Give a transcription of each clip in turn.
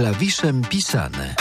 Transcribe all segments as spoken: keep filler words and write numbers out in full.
Klawiszem pisane.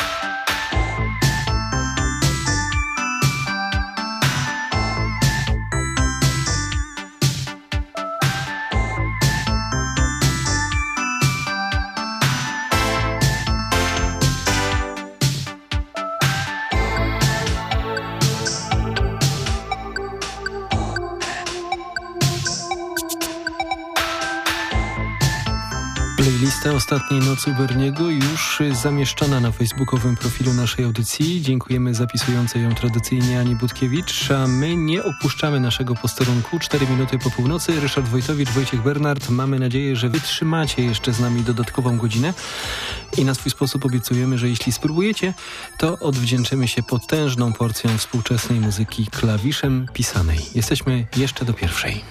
Playlista Ostatniej Nocy Berniego już zamieszczona na facebookowym profilu naszej audycji. Dziękujemy zapisującej ją tradycyjnie Ani Budkiewicz, a my nie opuszczamy naszego posterunku. Cztery minuty po północy. Ryszard Wojtowicz, Wojciech Bernard. Mamy nadzieję, że wytrzymacie jeszcze z nami dodatkową godzinę i na swój sposób obiecujemy, że jeśli spróbujecie, to odwdzięczymy się potężną porcją współczesnej muzyki klawiszem pisanej. Jesteśmy jeszcze do pierwszej.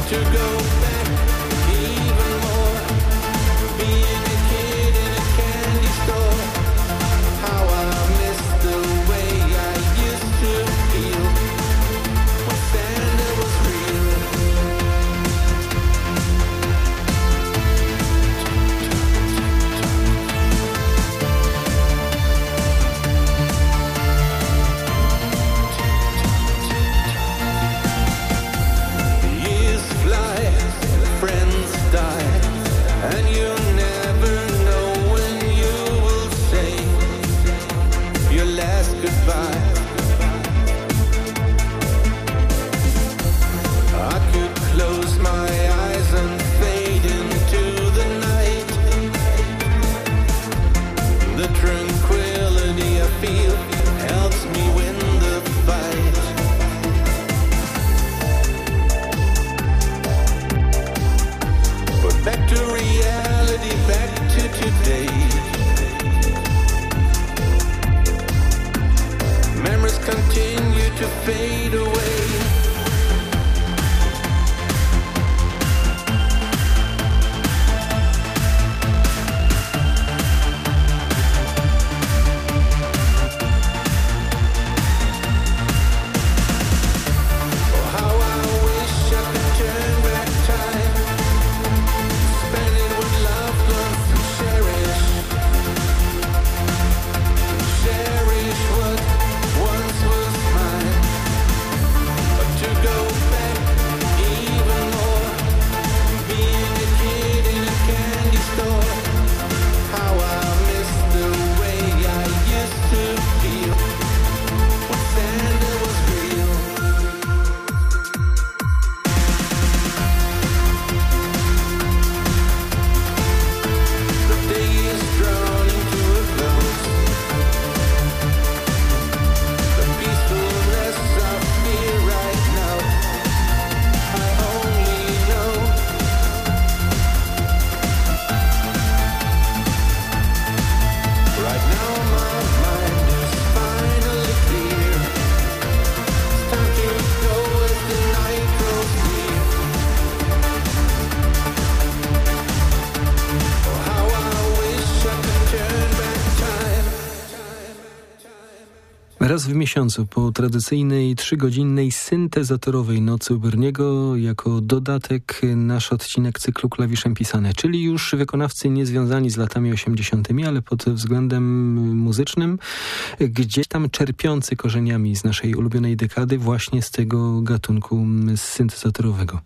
Raz w miesiącu po tradycyjnej trzygodzinnej syntezatorowej nocy u Berniego jako dodatek nasz odcinek cyklu Klawiszem pisane, czyli już wykonawcy niezwiązani z latami osiemdziesiątymi, ale pod względem muzycznym gdzieś tam czerpiący korzeniami z naszej ulubionej dekady właśnie z tego gatunku syntezatorowego.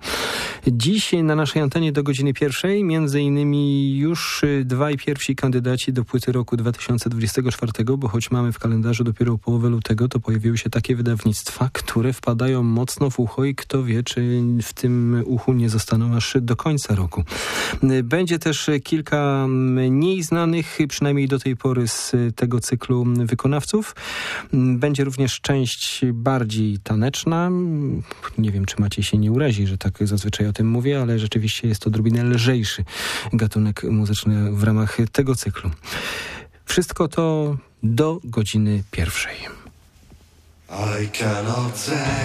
Dziś na naszej antenie do godziny pierwszej między innymi już dwaj pierwsi kandydaci do płyty roku dwa tysiące dwudziestego czwartego, bo choć mamy w kalendarzu dopiero połowę lutego, to pojawiły się takie wydawnictwa, które wpadają mocno w ucho i kto wie, czy w tym uchu nie zostaną aż do końca roku. Będzie też kilka mniej znanych, przynajmniej do tej pory z tego cyklu wykonawców. Będzie również część bardziej taneczna. Nie wiem, czy Maciej się nie urazi, że tak zazwyczaj o tym mówię, ale rzeczywiście jest to odrobinę lżejszy gatunek muzyczny w ramach tego cyklu. Wszystko to do godziny pierwszej. I cannot say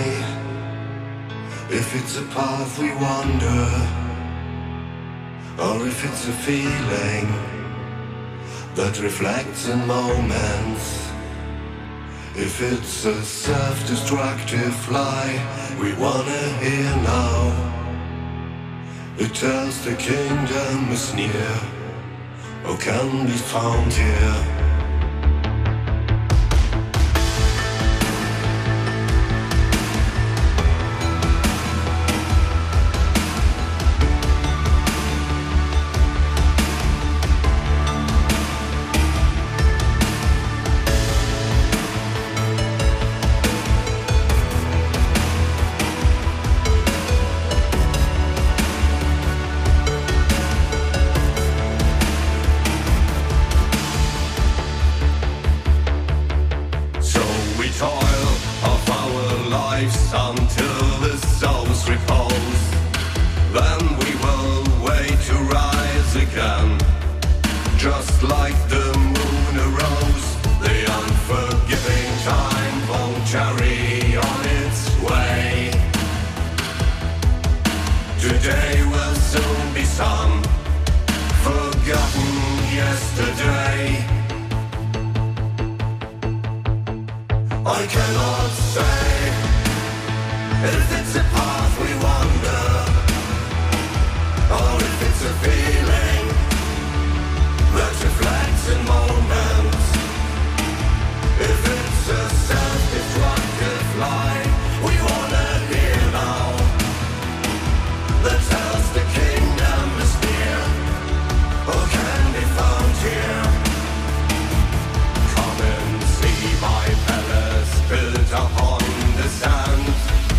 if it's a path we wander or if it's a feeling that reflects in moments. If it's a self-destructive lie we wanna hear now, it tells the kingdom is near or can be found here. Today will soon be some forgotten yesterday. I cannot say if it's a path we wander, or if it's a feeling that reflects in moments. If it's a self-destructive lie we wanna hear now, that tells the kingdom is near, or can be found here. Come and see my palace built upon the sand,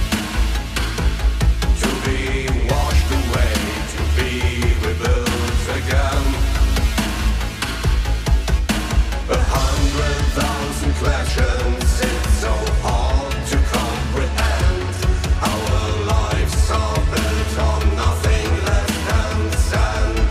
to be washed away, to be rebuilt again. A hundred thousand questions, it's so hard to comprehend. Our lives are built on nothing less than sand.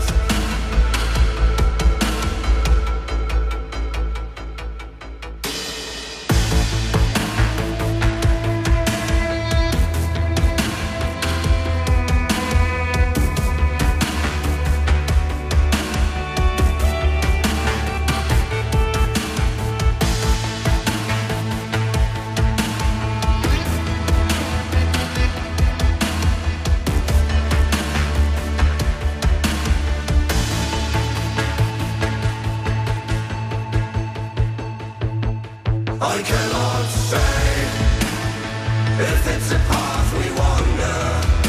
I cannot say if it's a path we wander,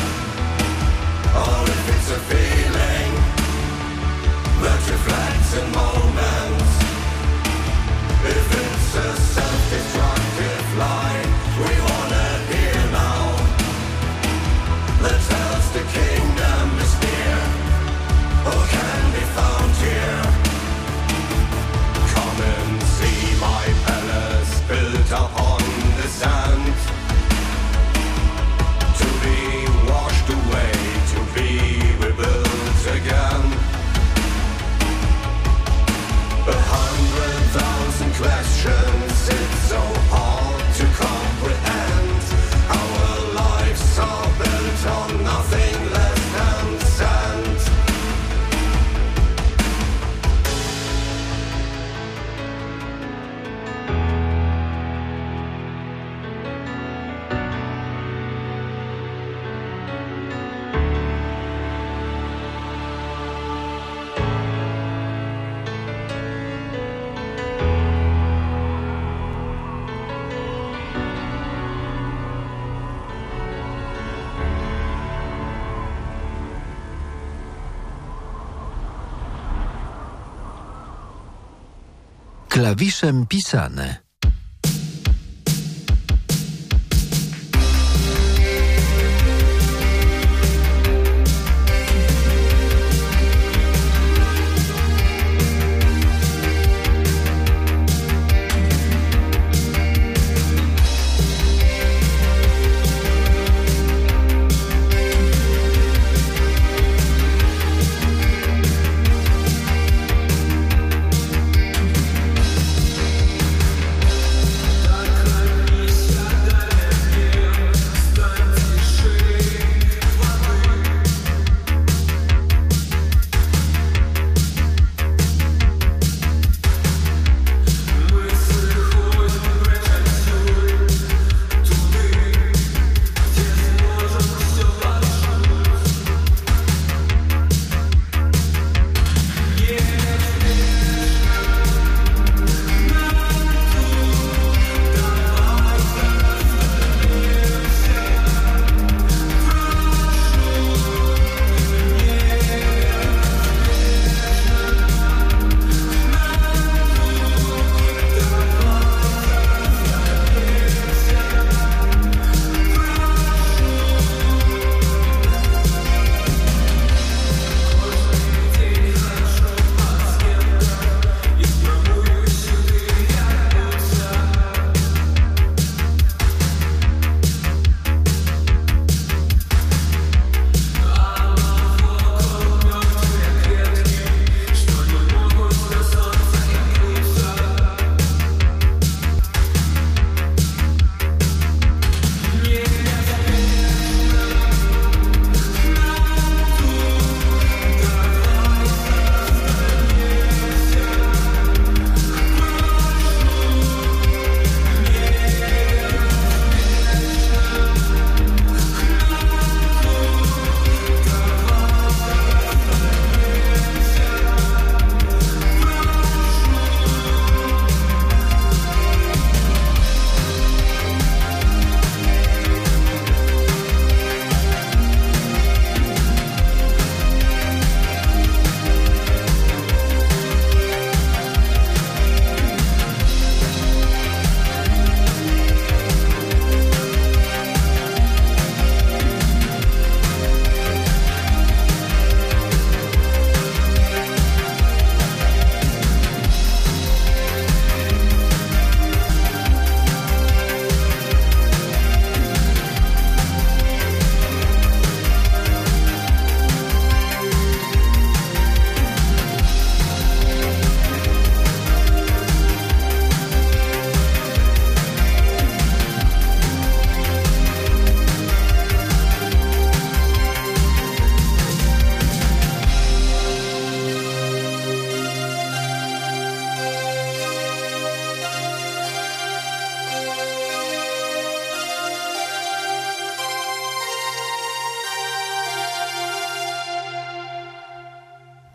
or if it's a feeling that reflects in moments. If it's a self-destructive lie we wanna hear now, that tells the kingdom is near, or can be found here. Come and see my palace built upon the sand, to be washed away, to be rebuilt again. A hundred thousand questions, it's so hard to comprehend. Our lives are built on nothing less than sand. Klawiszem pisane.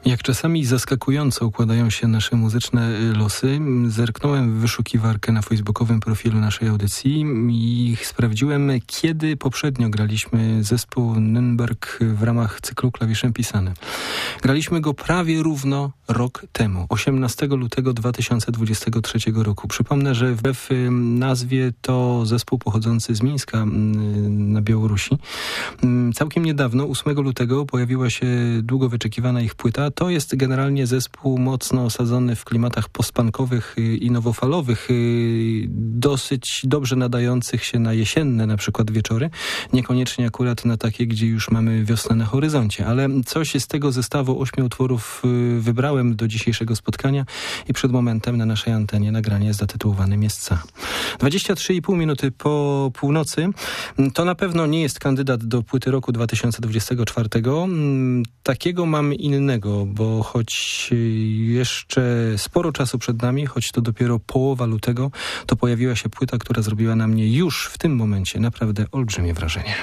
Jak czasami zaskakująco układają się nasze muzyczne losy, zerknąłem w wyszukiwarkę na facebookowym profilu naszej audycji i sprawdziłem, kiedy poprzednio graliśmy zespół Nürnberg w ramach cyklu Klawiszem Pisane. Graliśmy go prawie równo rok temu, osiemnastego lutego dwa tysiące dwudziestego trzeciego roku. Przypomnę, że wbrew nazwie to zespół pochodzący z Mińska na Białorusi. Całkiem niedawno, ósmego lutego, pojawiła się długo wyczekiwana ich płyta. To jest generalnie zespół mocno osadzony w klimatach postpunkowych i nowofalowych, dosyć dobrze nadających się na jesienne na przykład wieczory, niekoniecznie akurat na takie, gdzie już mamy wiosnę na horyzoncie, ale coś z tego zestawu ośmiu utworów wybrałem do dzisiejszego spotkania i przed momentem na naszej antenie nagranie zatytułowane Miejsca. dwadzieścia trzy i pół minuty po północy. To na pewno nie jest kandydat do płyty roku dwa tysiące dwudziestego czwartego. Takiego mamy innego, bo choć jeszcze sporo czasu przed nami, choć to dopiero połowa lutego, to pojawiła się płyta, która zrobiła na mnie już w tym momencie naprawdę olbrzymie wrażenie.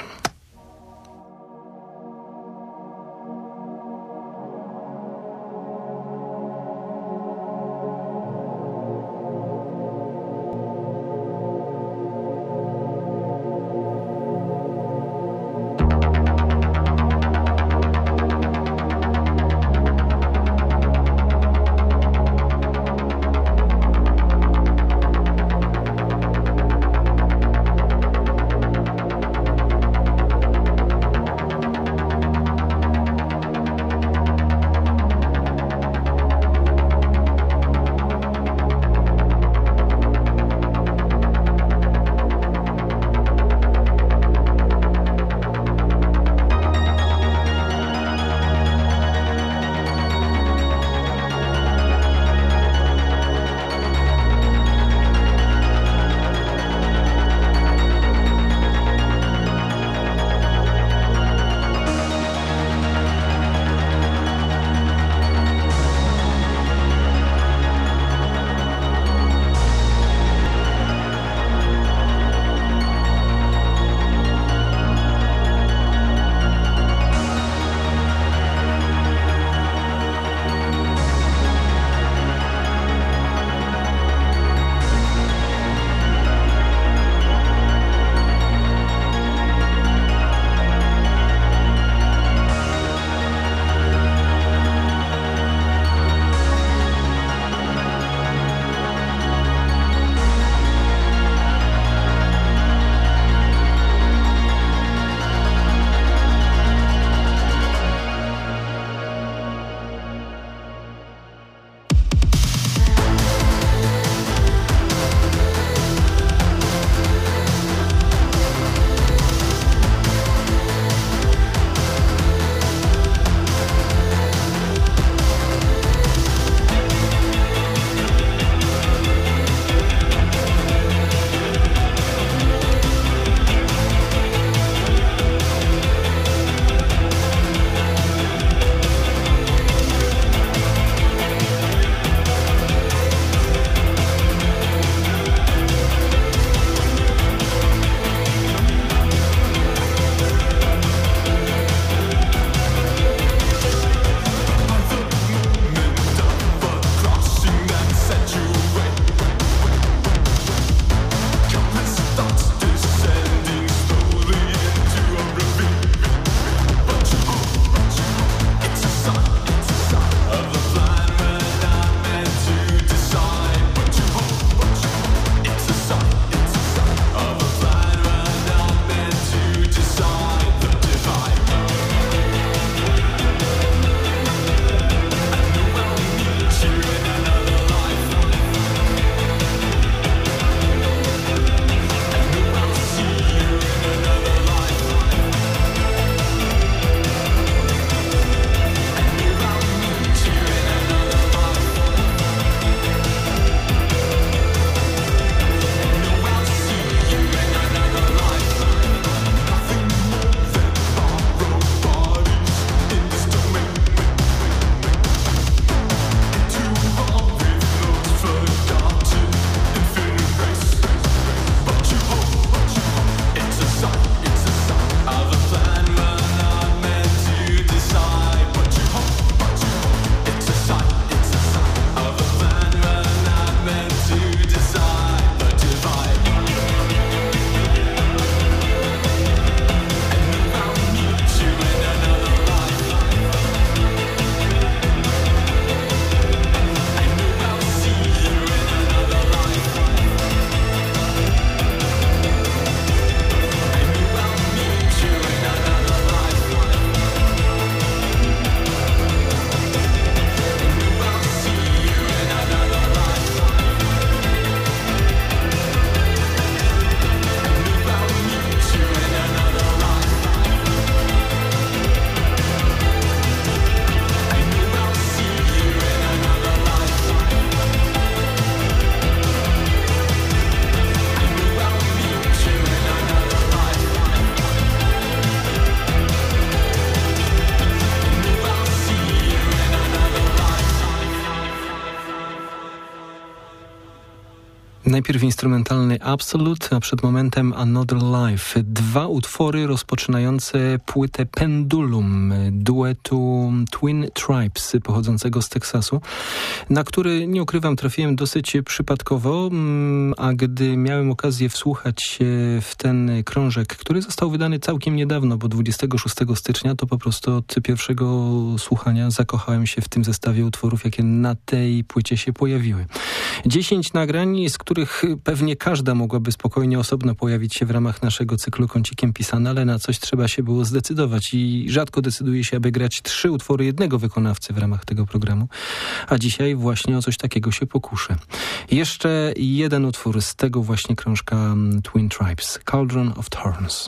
Najpierw instrumentalny Absolute, a przed momentem Another Life. Dwa utwory rozpoczynające płytę Pendulum duetu Twin Tribes pochodzącego z Teksasu, na który, nie ukrywam, trafiłem dosyć przypadkowo, a gdy miałem okazję wsłuchać się w ten krążek, który został wydany całkiem niedawno, bo dwudziestego szóstego stycznia, to po prostu od pierwszego słuchania zakochałem się w tym zestawie utworów, jakie na tej płycie się pojawiły. Dziesięć nagrań, z których pewnie każda mogłaby spokojnie osobno pojawić się w ramach naszego cyklu Kącikiem Pisane, ale na coś trzeba się było zdecydować i rzadko decyduje się, aby grać trzy utwory jednego wykonawcy w ramach tego programu, a dzisiaj właśnie o coś takiego się pokuszę. Jeszcze jeden utwór z tego właśnie krążka Twin Tribes, Cauldron of Thorns.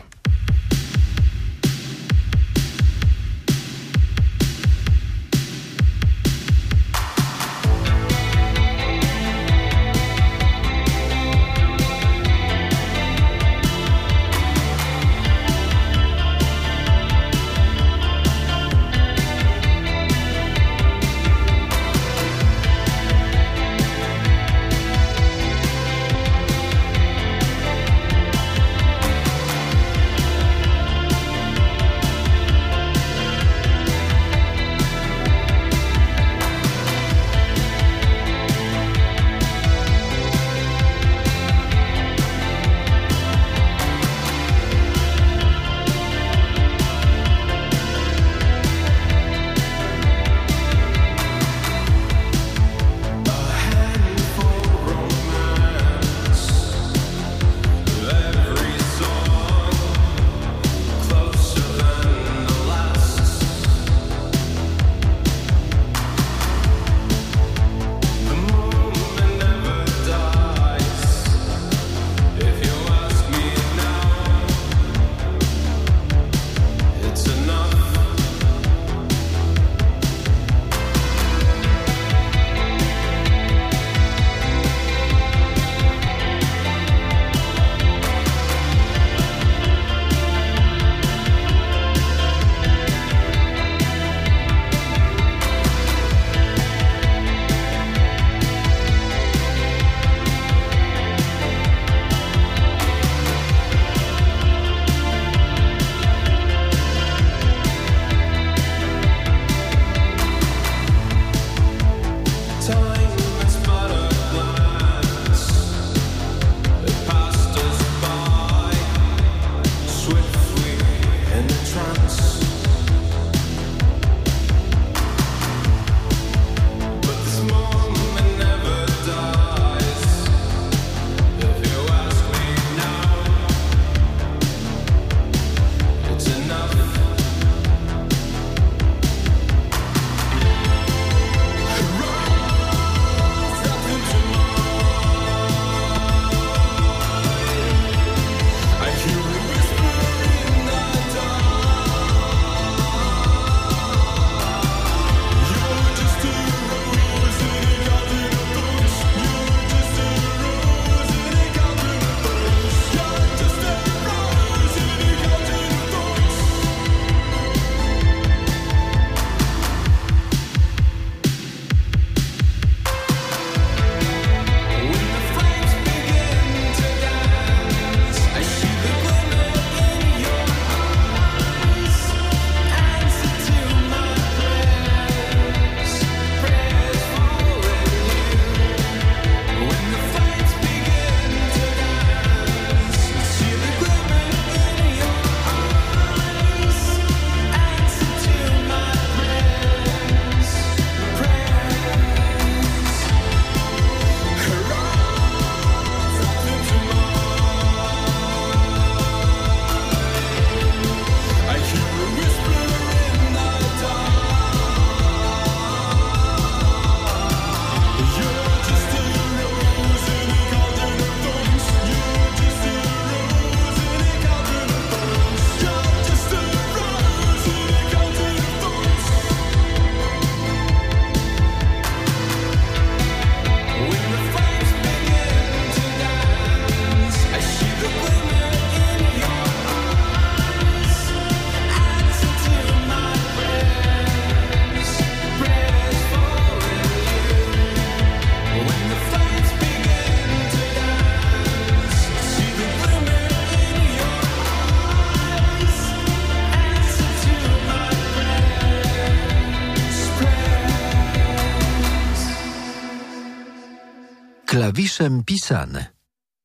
Klawiszem pisane.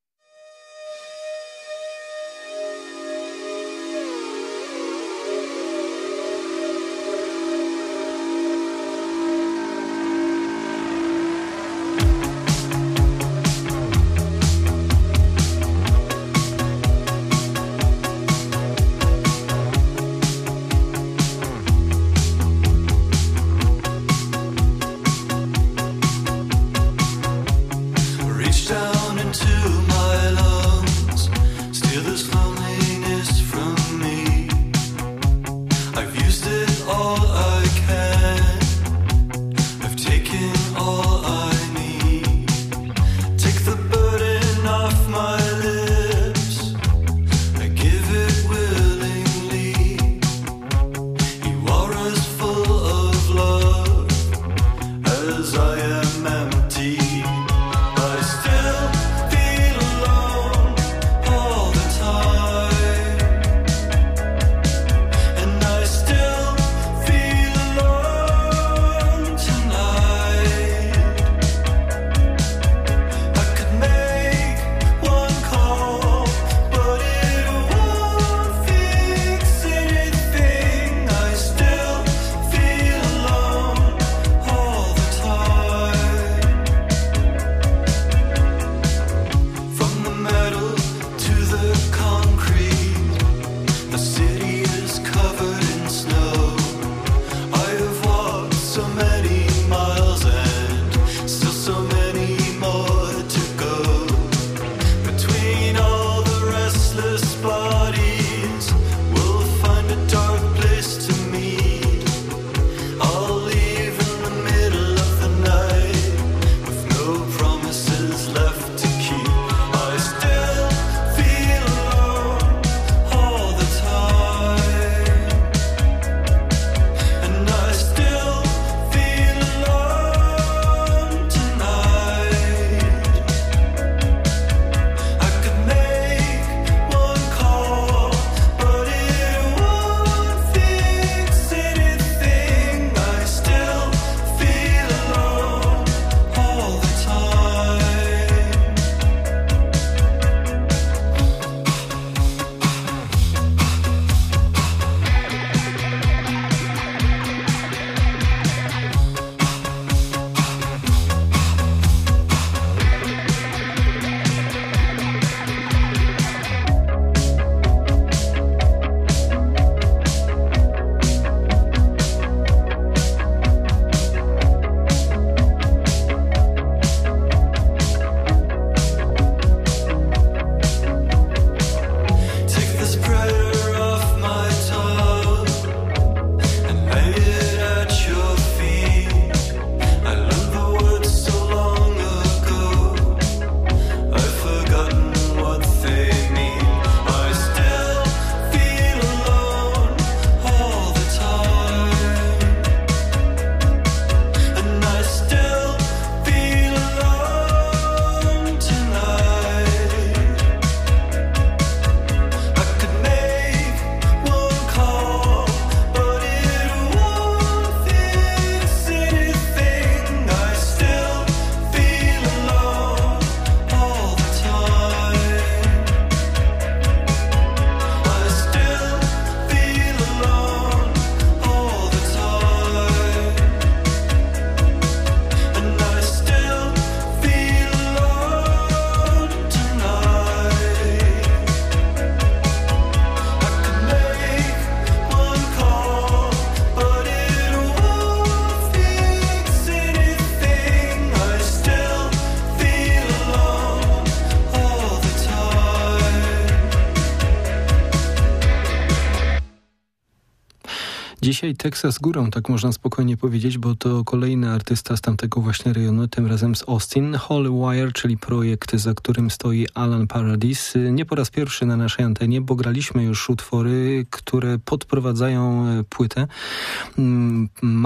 Dzisiaj Teksas górą, tak można spokojnie powiedzieć, bo to kolejny artysta z tamtego właśnie rejonu, tym razem z Austin. Holy Wire, czyli projekt, za którym stoi Alan Paradis. Nie po raz pierwszy na naszej antenie, bo graliśmy już utwory, które podprowadzają płytę. Ma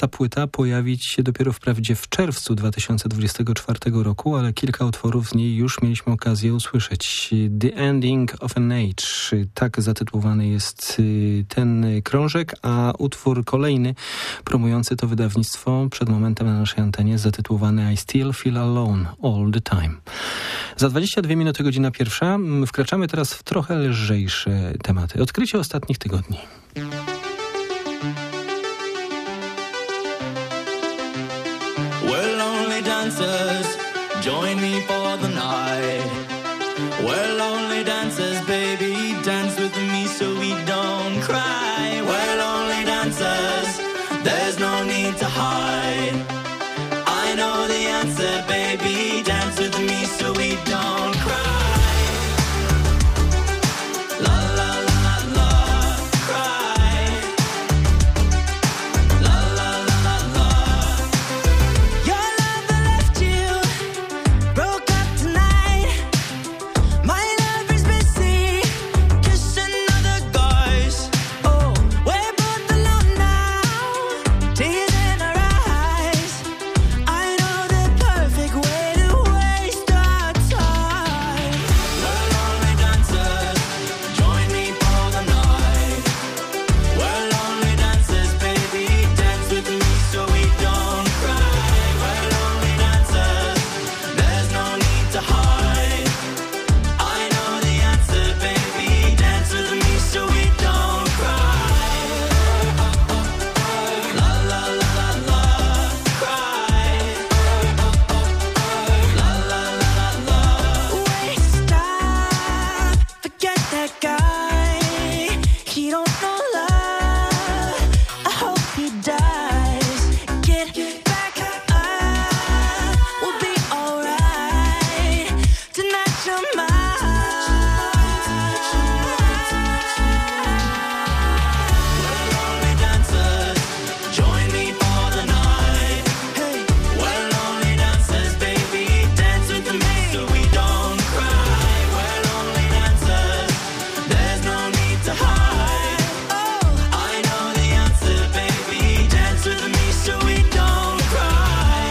ta płyta pojawić się dopiero wprawdzie w czerwcu dwa tysiące dwudziestego czwartego roku, ale kilka utworów z niej już mieliśmy okazję usłyszeć. The Ending of an Age, tak zatytułowany jest ten krążek, a utwór kolejny promujący to wydawnictwo przed momentem na naszej antenie zatytułowany I Still Feel Alone All the Time. Za dwadzieścia dwie minuty, godzina pierwsza. Wkraczamy teraz w trochę lżejsze tematy. Odkrycie ostatnich tygodni. We're lonely dancers, join me for the night. We're lonely dancers, baby, dance with me so we don't cry. We're lonely dancers, there's no need to hide. I know the answer, baby, dance with me so we don't cry. La la la la la, cry. La la la la la. Your lover left you, broke up tonight. My lover's busy, kissing other guys. Oh, we're both alone now, tears in our eyes. I know the perfect way to waste our time. We're lonely dancers, join me for the night. We're lonely dancers, baby, dance with me so we don't cry. We're lonely dancers, there's no need to hide. I know the answer, baby, dance with me so we don't cry. La la la la la, cry. La la la la la. Wait, stop, forget that guy. He don't know love. I hope he dies. Get back up, we'll be alright. Tonight you're mine. We're lonely dancers, join me for the night. Hey, we're lonely dancers, baby, dance with me so we don't cry. We're lonely dancers, there's no need to hide. Oh, I know the answer, baby, dance with me so we don't cry.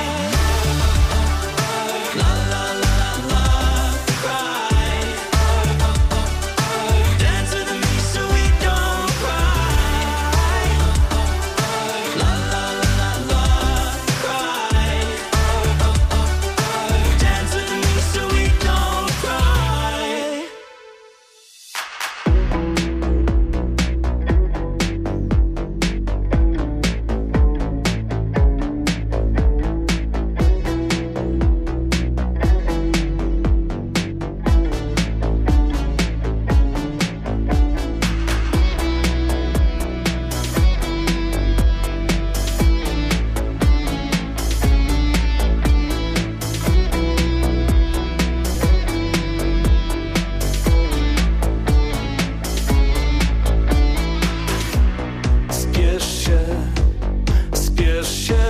La la la la la, cry. Dance with me so we don't cry. La la la la la, cry. Dance with me so we don't cry. Spiesz się, spiesz się,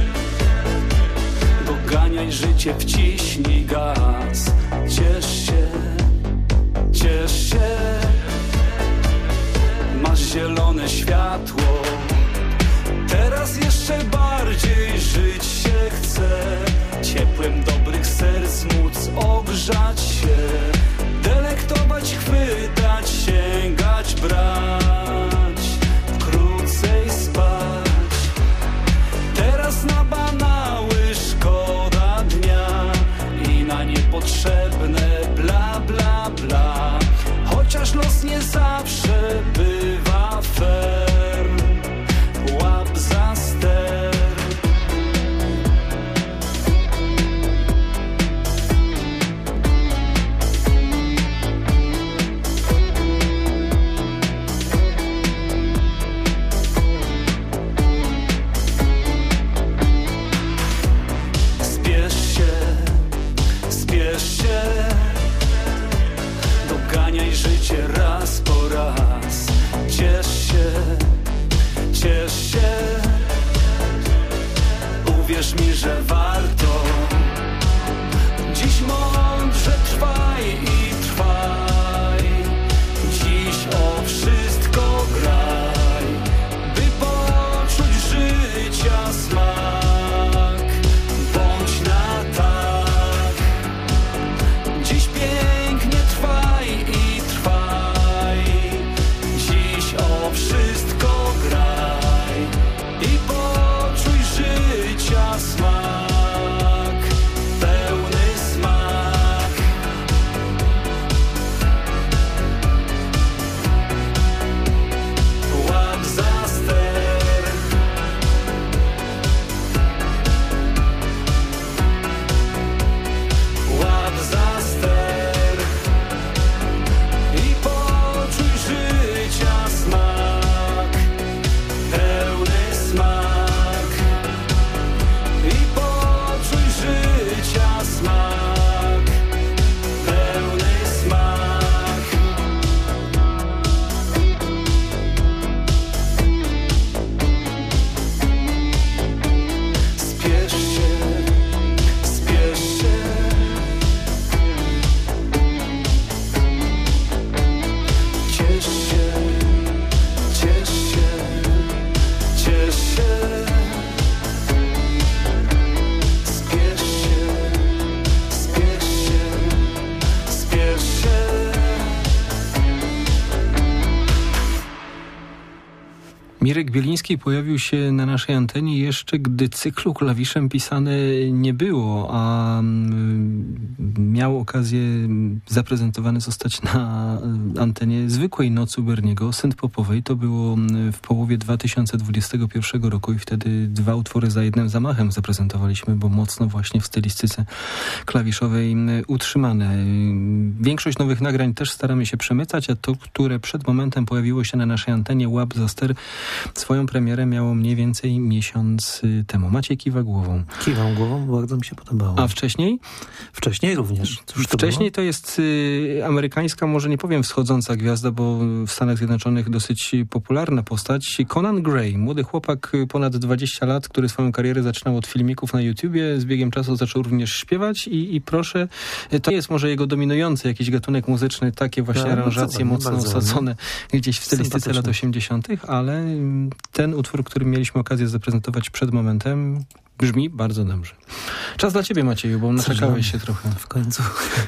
doganiaj życie, wciśnij gaz. Ciesz się, ciesz się, masz zielone światło. Teraz jeszcze bardziej żyć się chce, ciepłem dobrych serc móc ogrzać się, delektować, chwytać, sięgać, brać, krócej spać. Teraz na banały szkoda dnia i na niepotrzebne Marek Bieliński pojawił się na naszej antenie jeszcze gdy cyklu klawiszem pisane nie było, a miał okazję zaprezentowany zostać na antenie zwykłej Nocy u Berniego, synth-popowej. To było w połowie dwa tysiące dwudziestego pierwszego roku i wtedy dwa utwory za jednym zamachem zaprezentowaliśmy, bo mocno właśnie w stylistyce klawiszowej utrzymane. Większość nowych nagrań też staramy się przemycać, a to, które przed momentem pojawiło się na naszej antenie, Łap za ster, swoją premierę miało mniej więcej miesiąc temu. Maciej kiwa głową. Kiwam głową, bardzo mi się podobało. A wcześniej? Wcześniej również. Cóż to Wcześniej było? to jest y, amerykańska, może nie powiem wschodząca gwiazda, bo w Stanach Zjednoczonych dosyć popularna postać. Conan Gray, młody chłopak, ponad dwadzieścia lat, który swoją karierę zaczynał od filmików na YouTubie. Z biegiem czasu zaczął również śpiewać i, i proszę, to jest może jego dominujący jakiś gatunek muzyczny, takie właśnie Ja, aranżacje no, mocno osadzone gdzieś w stylistyce lat osiemdziesiątych, ale ten utwór, który mieliśmy okazję zaprezentować przed momentem, brzmi bardzo dobrze. Czas dla ciebie, Macieju, bo naczekałeś się trochę. W końcu.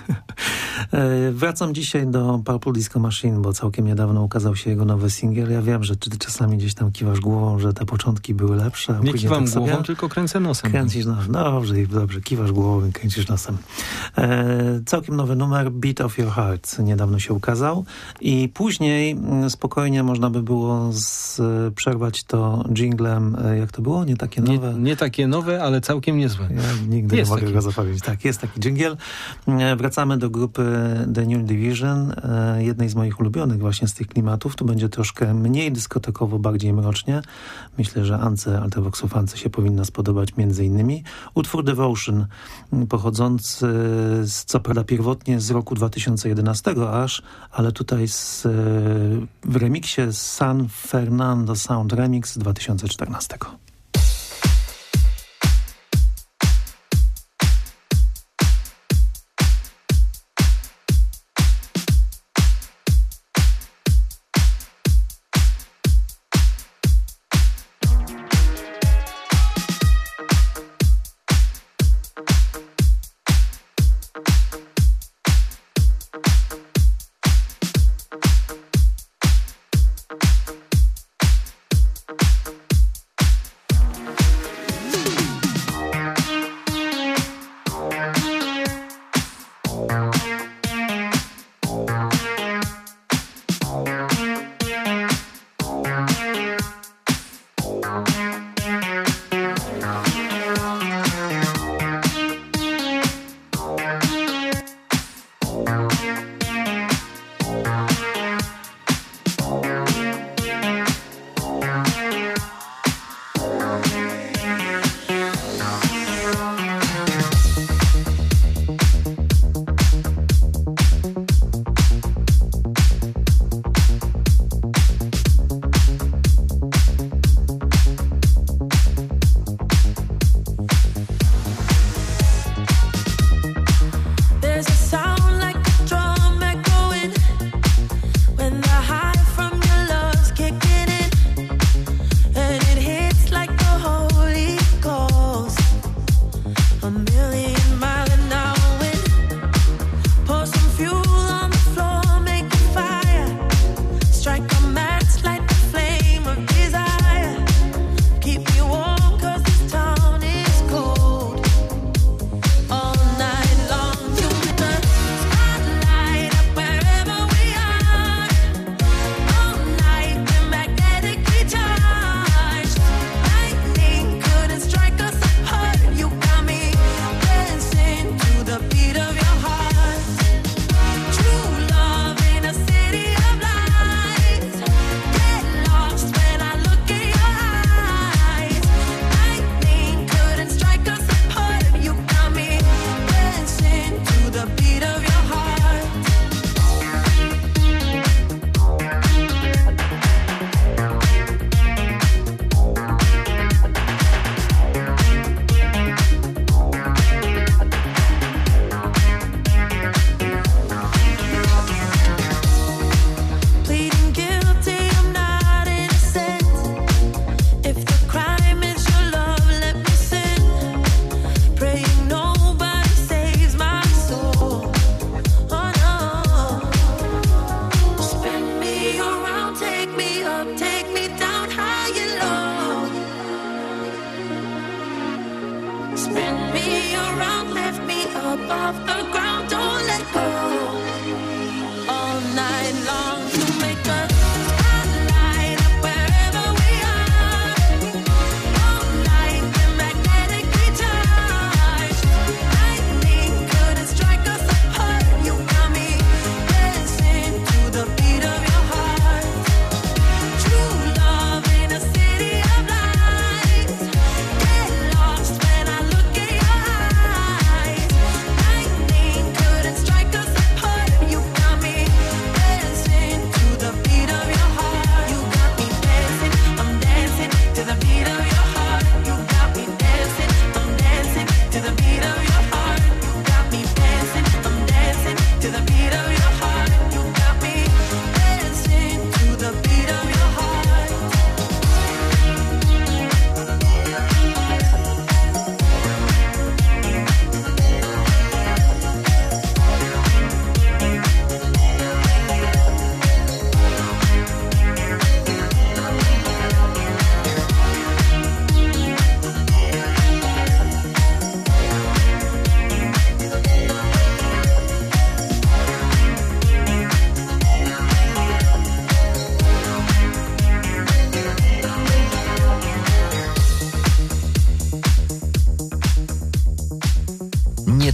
Wracam dzisiaj do Purple Disco Machine, bo całkiem niedawno ukazał się jego nowy singiel. Ja wiem, że ty czasami gdzieś tam kiwasz głową, że te początki były lepsze. A Nie kiwam tak głową, sobie... tylko kręcę nosem. Kręcisz nosem. No dobrze, dobrze. Kiwasz głową i kręcisz nosem. E, całkiem nowy numer, Beat of Your Heart, niedawno się ukazał. I później spokojnie można by było z, przerwać to dżinglem, jak to było? Nie takie nowe? Nie, nie takie nowe, ale całkiem niezłe. Ja nigdy jest nie mogę taki. go zapamiętać. Tak, jest taki dżingiel. Wracamy do grupy The New Division, jednej z moich ulubionych właśnie z tych klimatów. Tu będzie troszkę mniej dyskotekowo, bardziej mrocznie. Myślę, że Ance, Ultravoxów Ance się powinna spodobać między innymi. Utwór Devotion, pochodzący z, co prawda pierwotnie z roku dwa tysiące jedenastego aż, ale tutaj z, w remiksie San Fernando Sound Remix z dwa tysiące czternastego.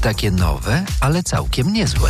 takie nowe, ale całkiem niezłe.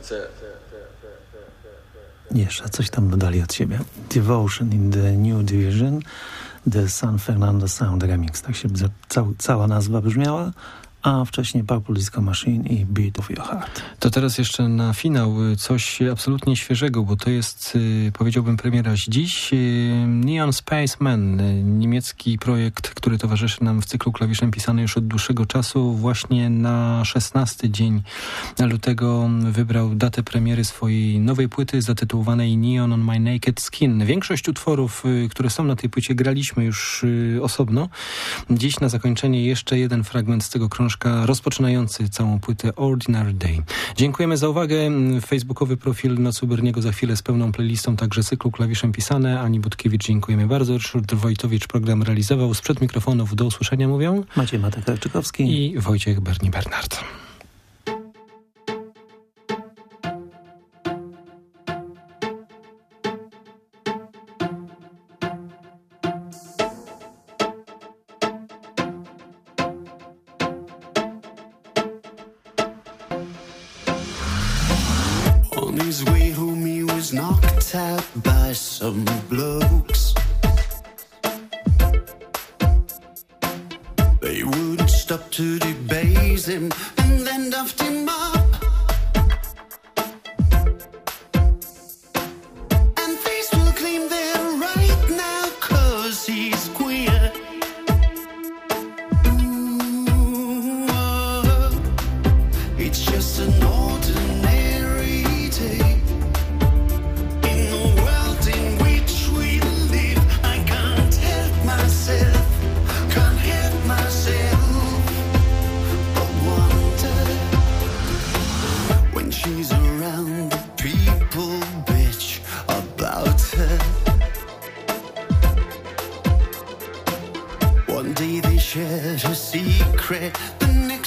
Jeszcze coś tam dodali od siebie. Devotion in the New Division, The San Fernando Sound Remix. Tak się ca cała nazwa brzmiała. A wcześniej Purple Disco Machine i Beat of Your Heart. To teraz jeszcze na finał coś absolutnie świeżego, bo to jest, powiedziałbym, premiera dziś. Neon Spaceman, niemiecki projekt, który towarzyszy nam w cyklu Klawiszem Pisane już od dłuższego czasu. Właśnie na szesnasty dzień lutego wybrał datę premiery swojej nowej płyty zatytułowanej Neon on My Naked Skin. Większość utworów, które są na tej płycie, graliśmy już osobno. Dziś na zakończenie jeszcze jeden fragment z tego krążka rozpoczynający całą płytę Ordinary Day. Dziękujemy za uwagę. Facebookowy profil Nocy u Berniego za chwilę z pełną playlistą, także cyklu Klawiszem Pisane. Ani Budkiewicz, dziękujemy bardzo. Ryszard Wojtowicz program realizował. Sprzed mikrofonów do usłyszenia mówią Maciej Matek-Karczykowski i Wojciech Berni-Bernard. On his way home he was knocked out by some blokes. They wouldn't stop to debase him and then duffed him up. And face will claim they're right now 'cause he's queer. Ooh, oh, it's just an ordinary day. In the world in which we live, I can't help myself, can't help myself, but wonder when she's around, the people bitch about her. One day they shared her secret, the next